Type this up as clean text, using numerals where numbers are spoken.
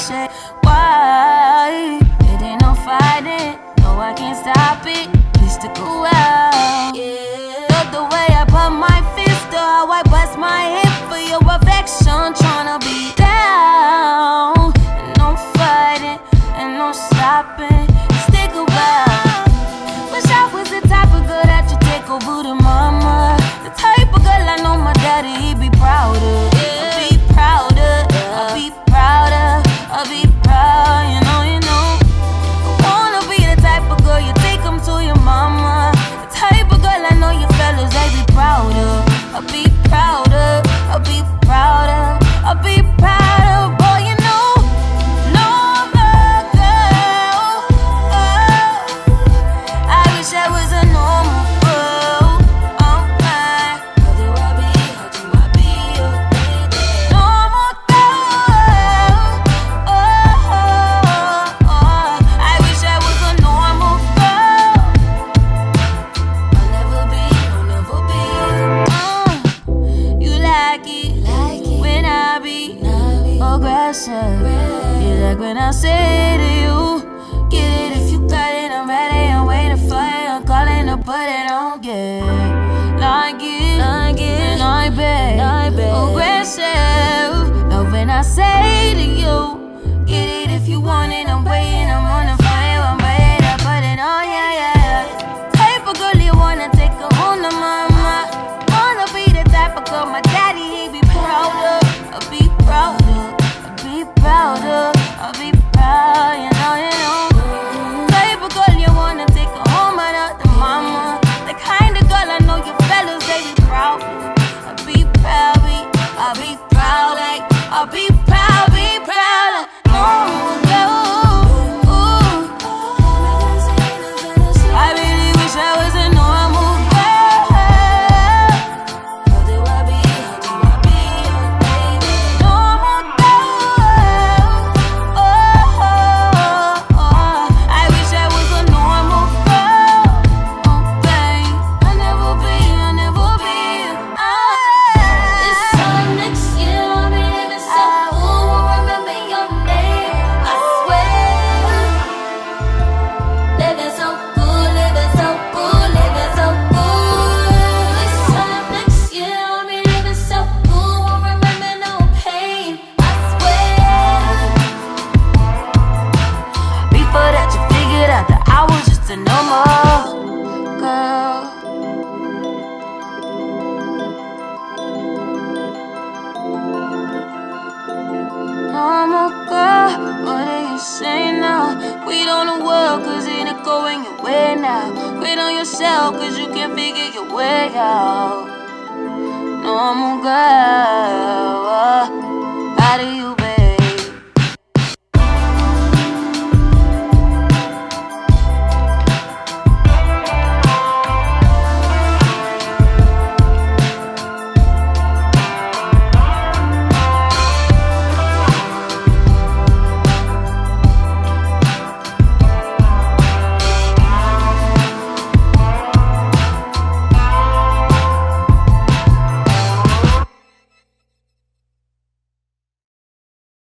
shade. Why? It ain't no fighting. No, I can't stop it. Please stick around. Love the way I put my fist to how I bust my hip for your affection. Tryna be down. And no fighting and no stopping. Stick around. Wish I was the type of girl that you take over to mama. The type of girl I know my daddy, he'd be proud of. I'll be proud of. I'll be proud of. I'll be proud, you know, you know. I wanna be the type of girl you take him to your mama. The type of girl I know your fellas, they be proud of. I'll be proud of. I'll be proud of. I'll be proud of. Boy, you know, no other girl. I wish I was a normal girl. Oh my, how do I be? How do I be your baby? Normal girl. I wish I was a normal girl. I'll never be, I'll never be. You like it when I be aggressive. You like when I say to you, get it if you got it, I'm ready, I'm waiting for it, I'm calling to put it on, yeah. Like it, I bet, aggressive. Love when I say to you, get it if you want it, I'm waiting, I'm on the fire, I'm ready to put it on, yeah, yeah. Type of girl you wanna take her home to mama. Wanna be the type of girl my daddy, he be proud of. I'll be proud of. I'll be proud of. I'll be proud, you know, you know. Type of girl you wanna take her home out to mama. The kind of girl I know your fellas, they be proud of. I'll be proud, I'll be proud, like, I'll be proud, like, oh, I really wish I was a normal girl. How do I be? How do I be your baby? Normal girl. I wish I was a normal girl. Okay, I'll never be, I'll never be. This time next year I'll be living so cool. Won't remember your name, I swear. Living so cool, living so cool, living so cool. This time next year I'll be living so cool. Won't remember no pain, I swear. Before that you figured out that I was just a normal girl. Normal girl, what do you say now? Quit on the world cause it ain't going your way now. Quit on yourself cause you can't figure your way out. Normal girl, how do you